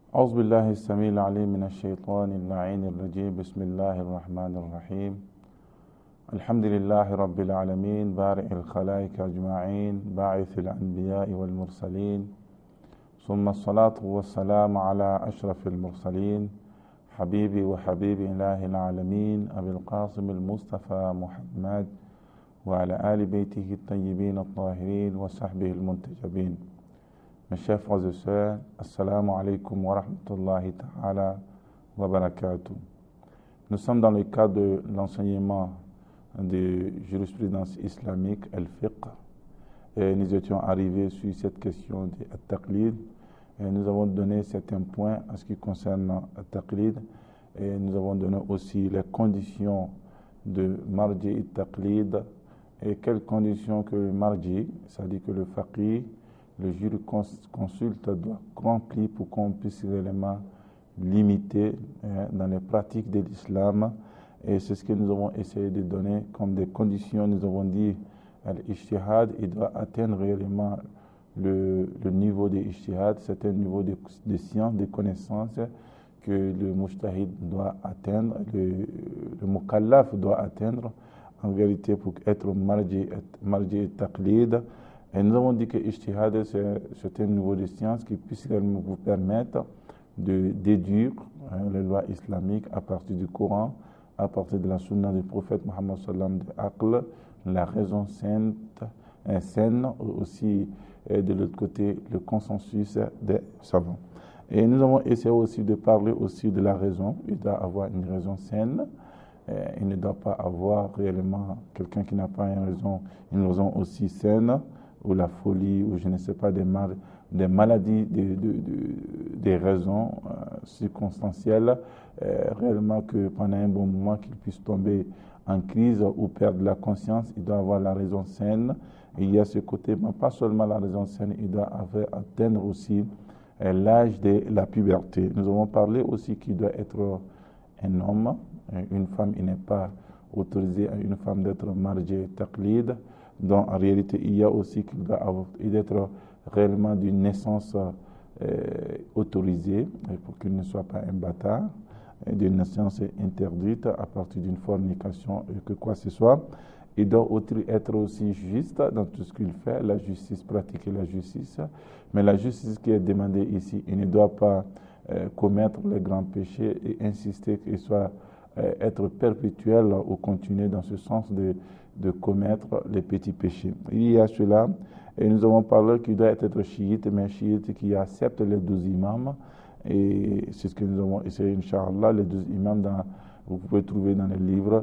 أعوذ بالله السميع العليم من الشيطان اللعين الرجيم بسم الله الرحمن الرحيم الحمد لله رب العالمين بارئ الخلائق أجمعين باعث الأنبياء والمرسلين ثم الصلاة والسلام على أشرف المرسلين حبيبي وحبيب إله العالمين أبي القاسم المصطفى محمد وعلى آل بيته الطيبين الطاهرين وصحبه المنتجبين. Mes chers frères et sœurs, assalamu alaikum wa rahmatullahi ta'ala wa barakatuh. Nous sommes dans le cadre de l'enseignement de jurisprudence islamique, al-fiqh, et nous étions arrivés sur cette question de at-taqlid, et nous avons donné certains points en ce qui concerne at-taqlid, et nous avons donné aussi les conditions de marji et taqlid, et quelles conditions que le marji, c'est-à-dire que le faqih, le jurisconsulte doit remplir pour qu'on puisse réellement limiter dans les pratiques de l'islam. Et c'est ce que nous avons essayé de donner comme des conditions. Nous avons dit l'ijtihad, il doit atteindre réellement le niveau de l'ijtihad, c'est un niveau de science, de connaissance que le mujtahid doit atteindre, le mukallaf doit atteindre en vérité pour être marji et taqlid. Et nous avons dit que l'ijtihad, c'est un niveau de science qui puisse vous permettre de déduire les lois islamiques à partir du Coran, à partir de la sunna du prophète Mohammed sallam de Aql, la raison saine, aussi de l'autre côté le consensus des savants. Et nous avons essayé aussi de parler aussi de la raison. Il doit avoir une raison saine. Il ne doit pas avoir réellement quelqu'un qui n'a pas une raison aussi saine, ou la folie, ou je ne sais pas, des maladies, des raisons circonstancielles, réellement que pendant un bon moment qu'il puisse tomber en crise ou perdre la conscience, il doit avoir la raison saine. Et il y a ce côté, mais pas seulement la raison saine, il doit atteindre aussi l'âge de la puberté. Nous avons parlé aussi qu'il doit être un homme, une femme, il n'est pas autorisé à une femme d'être marji taqlid. Donc en réalité, il y a aussi qu'il doit être réellement d'une naissance autorisée pour qu'il ne soit pas un bâtard, d'une naissance interdite à partir d'une fornication et que quoi que ce soit. Il doit être aussi juste dans tout ce qu'il fait, la justice, pratiquer la justice. Mais la justice qui est demandée ici, il ne doit pas commettre les grands péchés et insister qu'il soit être perpétuel ou continuer dans ce sens de commettre les petits péchés. Il y a cela, et nous avons parlé qu'il doit être chiite, mais chiite qui accepte les 12 imams, et c'est ce que nous avons essayé, Inch'Allah, les 12 imams, vous pouvez trouver dans les livres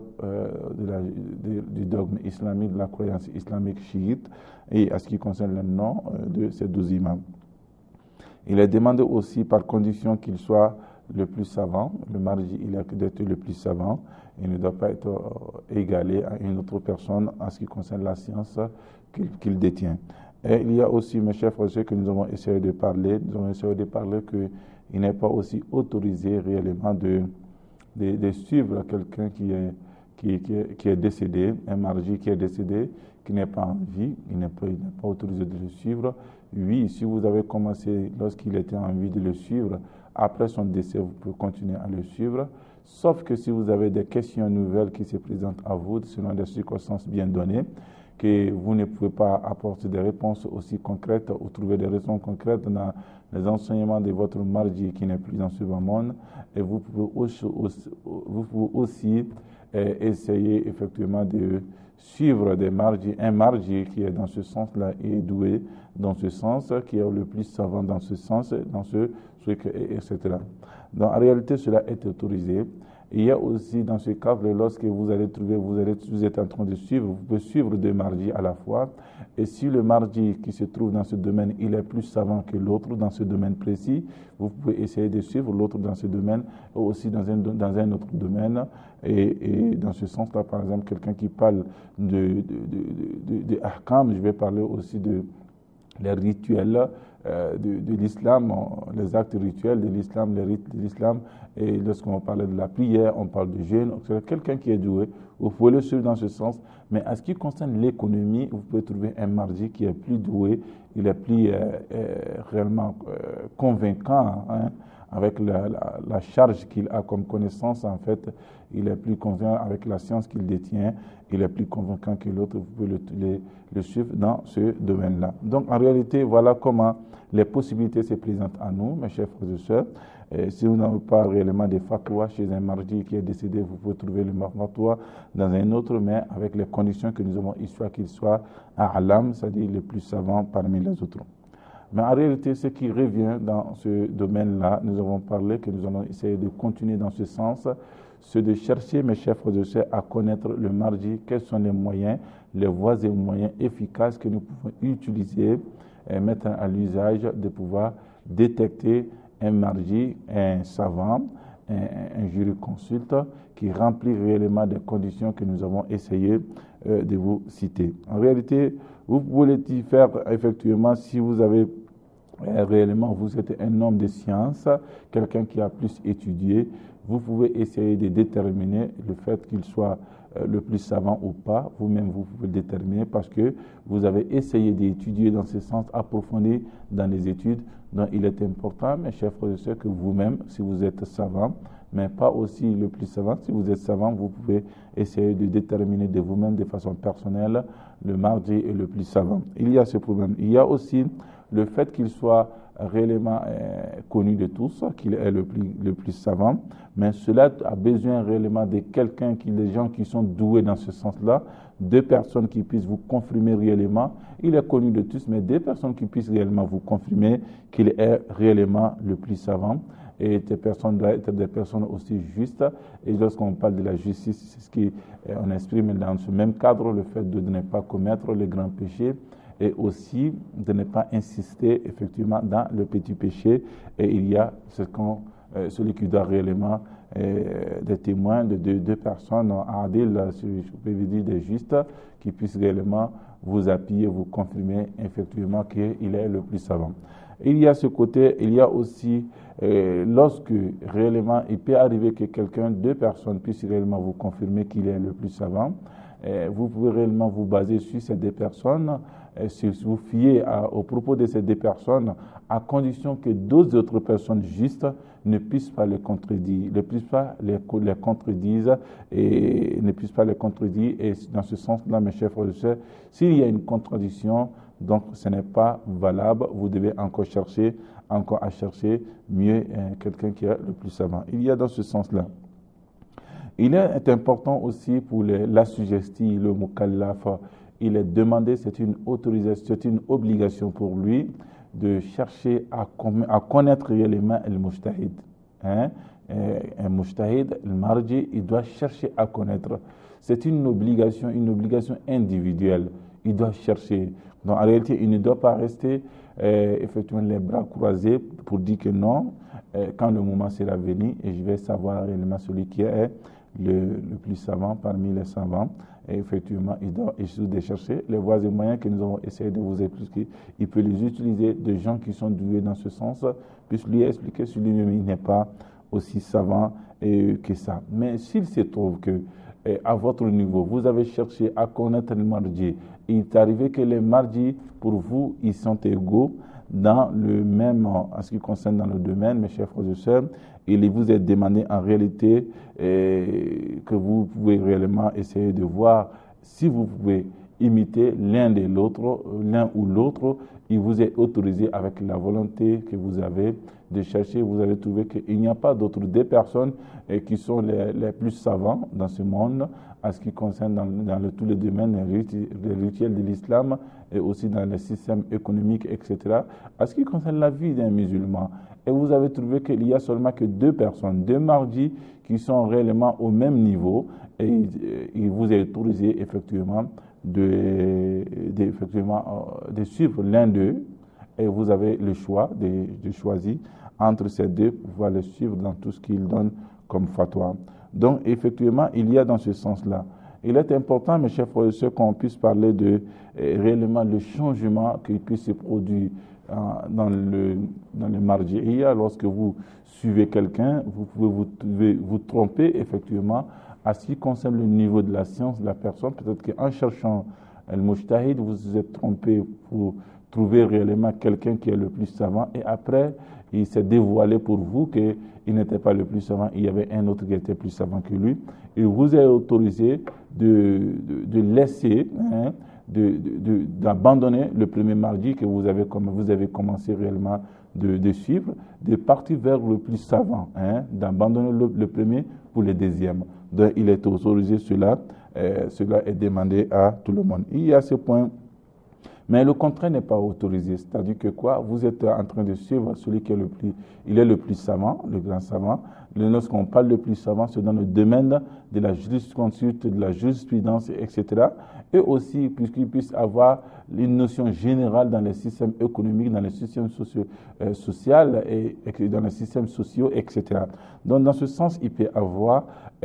du dogme islamique, de la croyance islamique chiite, et à ce qui concerne le nom de ces 12 imams. Il est demandé aussi par condition qu'il soit le plus savant. Le marji, il a d'être le plus savant. Il ne doit pas être égalé à une autre personne en ce qui concerne la science qu'il détient. Et il y a aussi, mes chers frères, que nous avons essayé de parler. Nous avons essayé de parler qu'il n'est pas aussi autorisé réellement de suivre quelqu'un qui est décédé, un marji qui est décédé, qui n'est pas en vie, il n'est pas autorisé de le suivre. Oui, si vous avez commencé lorsqu'il était en vie de le suivre, après son décès, vous pouvez continuer à le suivre, sauf que si vous avez des questions nouvelles qui se présentent à vous, selon des circonstances bien données, que vous ne pouvez pas apporter des réponses aussi concrètes ou trouver des raisons concrètes dans les enseignements de votre marji qui n'est plus dans ce bas monde, et vous pouvez aussi essayer effectivement de suivre des marji, un marji qui est dans ce sens-là et doué dans ce sens, qui est le plus savant dans ce sens, dans ce truc, etc. Donc en réalité, cela est autorisé. Il y a aussi dans ce cadre, lorsque vous allez trouver, vous êtes en train de suivre, vous pouvez suivre deux marjis à la fois. Et si le marji qui se trouve dans ce domaine, il est plus savant que l'autre dans ce domaine précis, vous pouvez essayer de suivre l'autre dans ce domaine, ou aussi dans un autre domaine. Et dans ce sens-là, par exemple, quelqu'un qui parle de ahkam, je vais parler aussi les rituels de l'islam, les actes rituels de l'islam, les rites de l'islam. Et lorsqu'on parle de la prière, on parle de jeûne. Quelqu'un qui est doué, vous pouvez le suivre dans ce sens. Mais en ce qui concerne l'économie, vous pouvez trouver un marji qui est plus doué, il est plus réellement convaincant avec la charge qu'il a comme connaissance, en fait, il est plus convaincant avec la science qu'il détient, il est plus convaincant que l'autre, vous pouvez le suivre dans ce domaine-là. Donc, en réalité, voilà comment les possibilités se présentent à nous, mes chers frères et sœurs. Si vous n'avez pas réellement des fatwas chez un mardi qui est décédé, vous pouvez trouver le fatwa dans un autre, mais avec les conditions que nous avons, histoire qu'il soit a'lam, c'est-à-dire le plus savant parmi les autres. Mais en réalité, ce qui revient dans ce domaine-là, nous avons parlé que nous allons essayer de continuer dans ce sens, c'est de chercher, mes chers frères et sœurs, à connaître le mardi, quels sont les moyens, les voies et moyens efficaces que nous pouvons utiliser et mettre à l'usage de pouvoir détecter un mardi, un savant, un jurisconsulte qui remplit réellement des conditions que nous avons essayé de vous citer. En réalité, vous pouvez le faire effectivement si vous avez réellement, vous êtes un homme de science, quelqu'un qui a plus étudié, vous pouvez essayer de déterminer le fait qu'il soit le plus savant ou pas. Vous-même, vous pouvez le déterminer parce que vous avez essayé d'étudier dans ce sens approfondi dans les études. Donc, il est important, mes chers frères et sœurs, que vous-même, si vous êtes savant, mais pas aussi le plus savant, si vous êtes savant, vous pouvez essayer de déterminer de vous-même de façon personnelle le mardi est le plus savant. Il y a ce problème. Il y a aussi le fait qu'il soit réellement connu de tous, qu'il est le plus savant, mais cela a besoin réellement de quelqu'un, des gens qui sont doués dans ce sens-là, deux personnes qui puissent vous confirmer réellement. Il est connu de tous, mais deux personnes qui puissent réellement vous confirmer qu'il est réellement le plus savant. Et ces personnes doivent être des personnes aussi justes. Et lorsqu'on parle de la justice, c'est ce qu'on exprime dans ce même cadre, le fait de ne pas commettre les grands péchés et aussi de ne pas insister effectivement dans le petit péché. Et il y a celui qui doit réellement des témoins de deux personnes adil, je peux vous dire des justes, qui puissent réellement vous appuyer, vous confirmer effectivement qu'il est le plus savant. Il y a ce côté, il y a aussi lorsque réellement il peut arriver que deux personnes puissent réellement vous confirmer qu'il est le plus savant, vous pouvez réellement vous baser sur ces deux personnes, vous fier aux propos de ces deux personnes, à condition que d'autres autres personnes justes ne puissent pas les contredire, ne puissent pas les contredire et ne puissent pas les contredire. Et dans ce sens-là, mes chers frères et sœurs, s'il y a une contradiction, donc ce n'est pas valable. Vous devez encore à chercher mieux quelqu'un qui est le plus savant. Il y a dans ce sens-là. Il est important aussi pour l'assujetti, le mukallaf, il est demandé, c'est une autorisation, c'est une obligation pour lui de chercher à connaître réellement le mujtahid. Un mujtahid, le marji, il doit chercher à connaître. C'est une obligation individuelle. Il doit chercher. Donc en réalité, il ne doit pas rester effectivement les bras croisés pour dire que non, quand le moment sera venu, et je vais savoir réellement celui qui est le plus savant parmi les savants. Et effectivement, il doit essayer de chercher les voies et moyens que nous avons essayé de vous expliquer. Il peut les utiliser de gens qui sont doués dans ce sens, puissent lui expliquer si lui-même il n'est pas aussi savant que ça. Mais s'il se trouve que à votre niveau, vous avez cherché à connaître le mardi, il est arrivé que les mardis, pour vous, ils sont égaux dans le même, en ce qui concerne dans le domaine, mes chers frères et sœurs, il vous est demandé en réalité que vous pouvez réellement essayer de voir si vous pouvez imiter l'un ou l'autre. Il vous est autorisé avec la volonté que vous avez de chercher. Vous avez trouvé qu'il n'y a pas d'autres deux personnes qui sont les plus savants dans ce monde, en ce qui concerne dans tous les domaines, les rituels de l'islam et aussi dans le système économique, etc. En ce qui concerne la vie d'un musulman, et vous avez trouvé qu'il n'y a seulement que deux personnes, deux mardis qui sont réellement au même niveau, et il vous est autorisé effectivement de suivre l'un d'eux, et vous avez le choix de choisir entre ces deux pour pouvoir les suivre dans tout ce qu'ils donnent comme fatwa. Donc effectivement, il y a dans ce sens-là. Il est important, mes chers frères et sœurs, qu'on puisse parler de réellement le changement qui puisse se produire dans le marji'iyya. Lorsque vous suivez quelqu'un, vous pouvez vous tromper effectivement à ce qui concerne le niveau de la science de la personne. Peut-être qu'en cherchant le mujtahid, vous vous êtes trompé pour trouvé réellement quelqu'un qui est le plus savant et après, il s'est dévoilé pour vous qu'il n'était pas le plus savant, il y avait un autre qui était plus savant que lui. Il vous est autorisé de laisser, d'abandonner le premier mardi que vous avez commencé réellement de suivre, de partir vers le plus savant, d'abandonner le premier pour le deuxième. Donc, il est autorisé cela est demandé à tout le monde. Il y a ce point. Mais le contraire n'est pas autorisé, c'est-à-dire que quoi? Vous êtes en train de suivre celui qui est il est le plus savant, le grand savant. Lorsqu'on parle de plus savant, c'est dans le domaine de la jurisconsulte, de la jurisprudence, etc. Et aussi, puisqu'il puisse avoir une notion générale dans les systèmes économiques, dans les systèmes sociaux et dans les systèmes sociaux, etc. Donc, dans ce sens, il peut avoir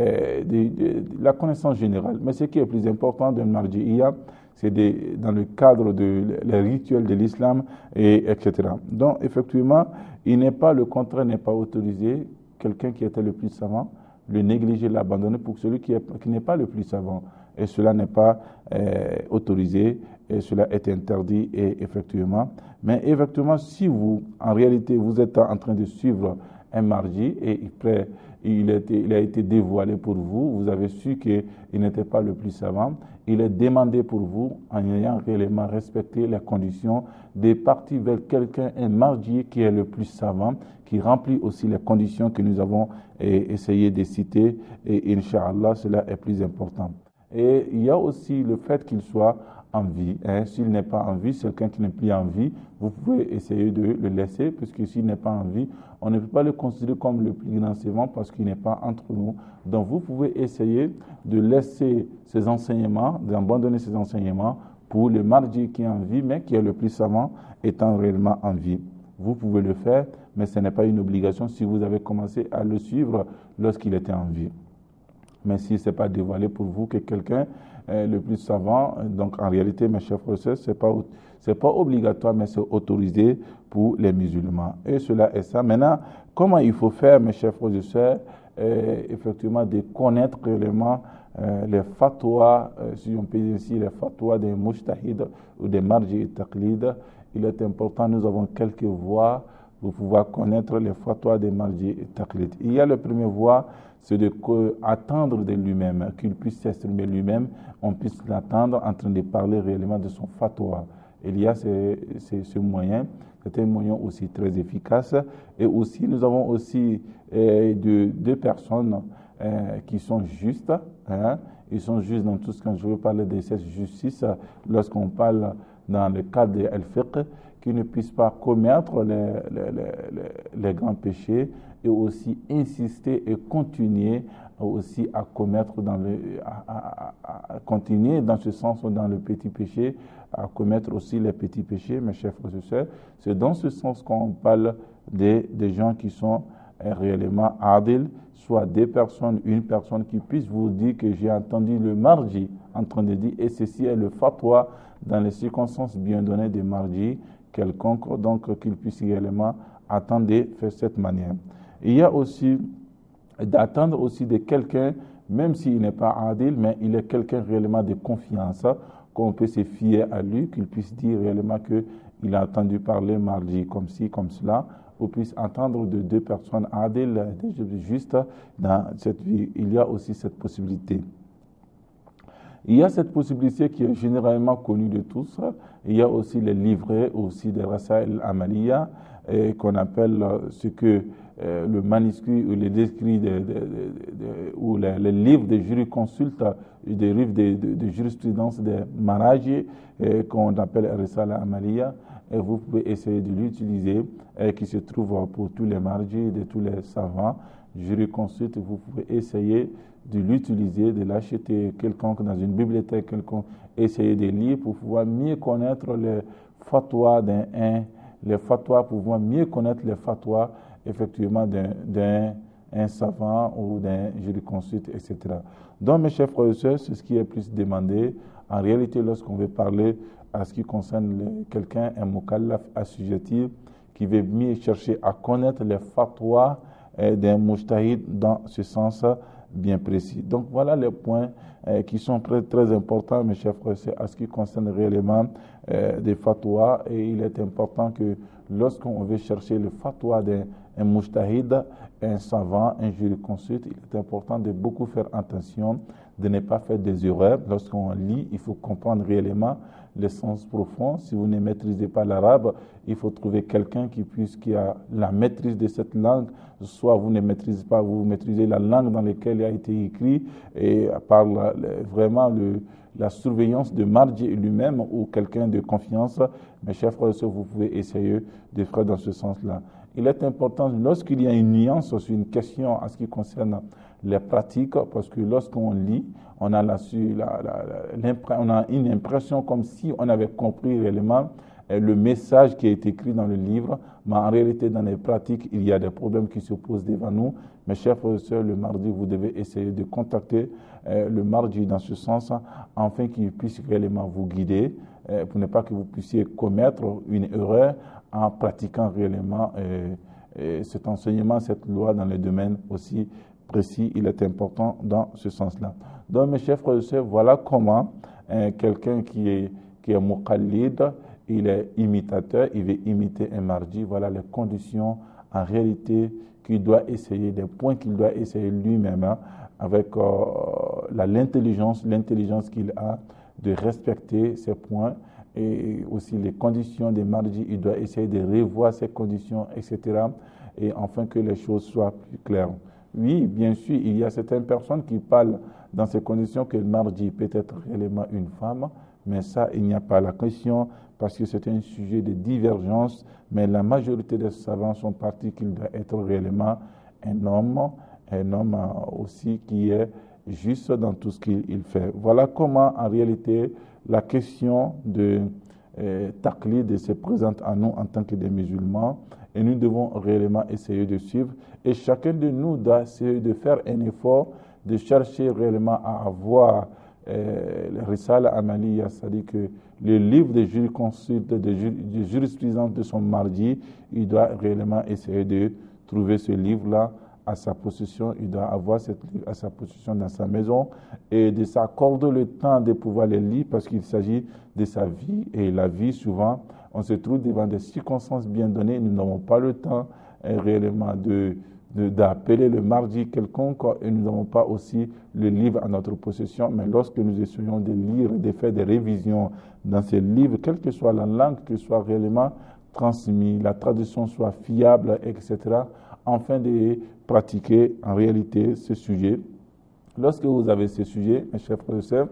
la connaissance générale. Mais ce qui est plus important d'un marji'iyya, c'est dans le cadre des rituels de l'islam, etc. Donc, effectivement, le contraire n'est pas autorisé. Quelqu'un qui était le plus savant, le négliger, l'abandonner pour celui qui n'est pas le plus savant. Et cela n'est pas autorisé, et cela est interdit, et effectivement. Mais effectivement, si en réalité, vous êtes en train de suivre un marji et il a été dévoilé pour vous, vous avez su qu'il n'était pas le plus savant, il est demandé pour vous, en ayant réellement respecté les conditions, de partir vers quelqu'un, un marji qui est le plus savant, qui remplit aussi les conditions que nous avons essayé de citer, et Inch'Allah, cela est plus important. Et il y a aussi le fait qu'il soit en vie. S'il n'est pas en vie, c'est quelqu'un qui n'est plus en vie, vous pouvez essayer de le laisser, puisque s'il n'est pas en vie, on ne peut pas le considérer comme le plus grand savant parce qu'il n'est pas entre nous. Donc vous pouvez essayer de laisser ses enseignements, d'abandonner ses enseignements pour le marji qui est en vie, mais qui est le plus savant étant réellement en vie. Vous pouvez le faire, mais ce n'est pas une obligation si vous avez commencé à le suivre lorsqu'il était en vie. Mais si ce n'est pas dévoilé pour vous que quelqu'un est le plus savant, donc en réalité, mes chers frères, ce n'est pas obligatoire, mais c'est autorisé pour les musulmans. Et cela est ça. Maintenant, comment il faut faire, mes chers frères et sœurs, effectivement, de connaître réellement les fatwas, si on peut dire ainsi, les fatwas des mujtahid ou des marji taqlid. Il est important, nous avons quelques voies pour pouvoir connaître les fatwas des marji taqlid. Il y a la première voie, c'est d'attendre de lui-même, qu'il puisse s'exprimer lui-même, on puisse l'attendre en train de parler réellement de son fatwa. Il y a ce moyen, c'est un moyen aussi très efficace. Et aussi, nous avons aussi deux personnes qui sont justes. Ils sont justes dans tout ce que je veux parler de cette justice, lorsqu'on parle dans le cadre de Al-Fiqh, qui ne puissent pas commettre les grands péchés et aussi insister et continuer aussi à commettre à continuer dans ce sens dans le petit péché, à commettre aussi les petits péchés, mes chers frères et sœurs. C'est dans ce sens qu'on parle des gens qui sont réellement adil, soit une personne qui puisse vous dire que j'ai entendu le marji en train de dire, et ceci est le fatwa dans les circonstances bien données des marji quelconque, donc qu'il puisse réellement attendre de faire cette manière. Il y a aussi d'attendre aussi de quelqu'un, même s'il n'est pas adil, mais il est quelqu'un réellement de confiance, qu'on peut se fier à lui, qu'il puisse dire réellement qu'il a entendu parler mardi comme ci, comme cela, ou puisse entendre de deux personnes adil, justes dans cette vie. Il y a aussi cette possibilité. Il y a cette possibilité qui est généralement connue de tous. Il y a aussi les livrets, aussi des Rasail Amaliya, qu'on appelle ce que le manuscrit ou les écrits ou les livres de jurisconsulte, des livres de jurisprudence des mariages qu'on appelle Risala Amaliya, et vous pouvez essayer de l'utiliser, qui se trouve pour tous les mariages de tous les savants jurisconsulte. Vous pouvez essayer de l'utiliser, de l'acheter quelconque dans une bibliothèque quelconque, essayer de lire pour pouvoir mieux connaître les fatwas les fatwas, pour pouvoir mieux connaître les fatwas effectivement d'un savant ou d'un jurisconsulte, etc. Donc, mes chers frères et sœurs, c'est ce qui est plus demandé. En réalité, lorsqu'on veut parler à ce qui concerne quelqu'un, un mukallaf assujetti, qui veut mieux chercher à connaître les fatwas d'un mujtahid dans ce sens, bien précis. Donc voilà les points qui sont très, très importants, mes chers frères, c'est à ce qui concerne réellement des fatwas, et il est important que lorsqu'on veut chercher le fatwa d'un mujtahid, un savant, un jurisconsulte, il est important de beaucoup faire attention, de ne pas faire des erreurs. Lorsqu'on lit, il faut comprendre réellement le sens profond. Si vous ne maîtrisez pas l'arabe, il faut trouver quelqu'un qui a la maîtrise de cette langue. Soit vous ne maîtrisez pas, vous maîtrisez la langue dans laquelle il a été écrit, et par vraiment la surveillance de Marji lui-même ou quelqu'un de confiance. Mes chers frères et sœurs, vous pouvez essayer de faire dans ce sens-là. Il est important, lorsqu'il y a une nuance sur une question en ce qui concerne les pratiques, parce que lorsqu'on lit, on a, on a une impression comme si on avait compris réellement le message qui est écrit dans le livre, mais en réalité, dans les pratiques, il y a des problèmes qui se posent devant nous. Mes chers frères et sœurs, le mardi, vous devez essayer de contacter le mardi dans ce sens, afin qu'il puisse réellement vous guider, pour ne pas que vous puissiez commettre une erreur en pratiquant réellement cet enseignement, cette loi dans le domaine aussi précis. Il est important dans ce sens-là. Donc, mes chers frères et sœurs, voilà comment quelqu'un qui est muqallid, il est imitateur, il veut imiter un marji. Voilà les conditions en réalité qu'il doit essayer, des points qu'il doit essayer lui-même, avec l'intelligence qu'il a de respecter ces points, et aussi les conditions des marji, il doit essayer de revoir ces conditions, etc. Et enfin que les choses soient plus claires. Oui, bien sûr, il y a certaines personnes qui parlent dans ces conditions que le marji peut être réellement une femme, mais ça, il n'y a pas la question, parce que c'est un sujet de divergence, mais la majorité des savants sont partis qu'il doit être réellement un homme aussi qui est juste dans tout ce qu'il fait. Voilà comment, en réalité, la question de taqlid se présente à nous en tant que des musulmans, et nous devons réellement essayer de suivre, et chacun de nous doit essayer de faire un effort de chercher réellement à avoir le Risala Amaliya, c'est-à-dire que le livre de jurisconsulte, de jurisprudence de son mardi, il doit réellement essayer de trouver ce livre-là à sa possession, il doit avoir ce livre à sa possession dans sa maison, et de s'accorder le temps de pouvoir le lire, parce qu'il s'agit de sa vie, et la vie, souvent, on se trouve devant des circonstances bien données, nous n'avons pas le temps réellement d'appeler le mardi quelconque, et nous n'avons pas aussi le livre à notre possession, mais lorsque nous essayons de lire et de faire des révisions dans ces livres, quelle que soit la langue, que soit réellement transmis, la traduction soit fiable, etc., afin de pratiquer en réalité ce sujet. Lorsque vous avez ce sujet, mes chers frères et sœurs,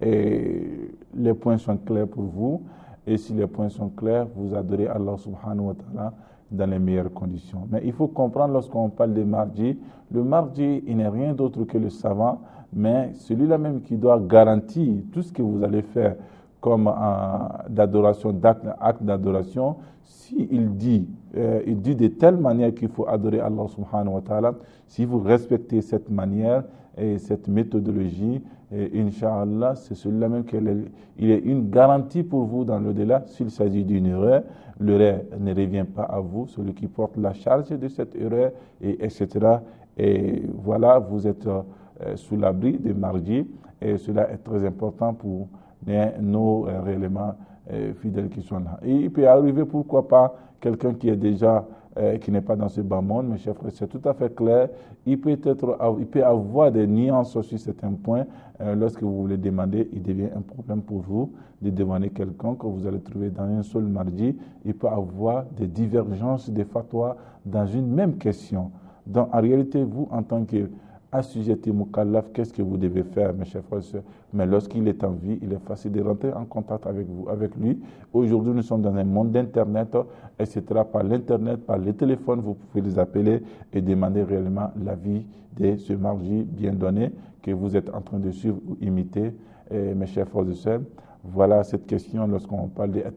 les points sont clairs pour vous, et si les points sont clairs, vous adorez Allah subhanahu wa ta'ala dans les meilleures conditions. Mais il faut comprendre, lorsqu'on parle de marji, le marji, il n'est rien d'autre que le savant, mais celui-là même qui doit garantir tout ce que vous allez faire comme d'adoration, acte d'adoration. S'il dit de telle manière qu'il faut adorer Allah subhanahu wa ta'ala, si vous respectez cette manière et cette méthodologie, Inch'Allah, c'est celui-là même il est une garantie pour vous dans l'au-delà. S'il s'agit d'une erreur, l'erreur ne revient pas à vous, celui qui porte la charge de cette erreur, etc. Et voilà, vous êtes sous l'abri de marji, et cela est très important pour nos réellement fidèles qui sont là. Et il peut arriver, pourquoi pas, quelqu'un qui est déjà qui n'est pas dans ce bas monde, mes chers frères, c'est tout à fait clair. Il peut avoir des nuances sur certains points. Lorsque vous voulez demander, il devient un problème pour vous de demander quelqu'un que vous allez trouver dans un seul mardi. Il peut avoir des divergences, des fatwas dans une même question. Donc, en réalité, vous, en tant que assujetti mukallaf, qu'est-ce que vous devez faire, mes chers frères et sœurs? Mais lorsqu'il est en vie, il est facile de rentrer en contact avec vous, avec lui. Aujourd'hui, nous sommes dans un monde d'Internet, etc. Par l'Internet, par les téléphones, vous pouvez les appeler et demander réellement l'avis de ce marji bien donné que vous êtes en train de suivre ou imiter, mes chers frères et sœurs. Voilà cette question lorsqu'on parle de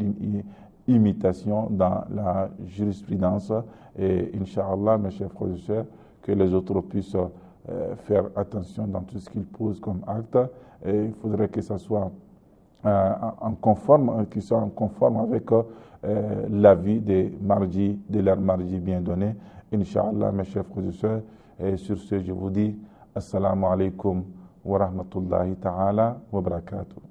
imitation dans la jurisprudence. Et Inch'Allah, mes chers frères et sœurs, que les autres puissent faire attention dans tout ce qu'ils posent comme acte. Et il faudrait que ça soit qu'ils soient en conforme avec l'avis de leur marji bien donné. Inch'Allah, mes chers frères et sœurs, et sur ce, je vous dis Assalamu alaikum wa rahmatullahi ta'ala wa barakatuh.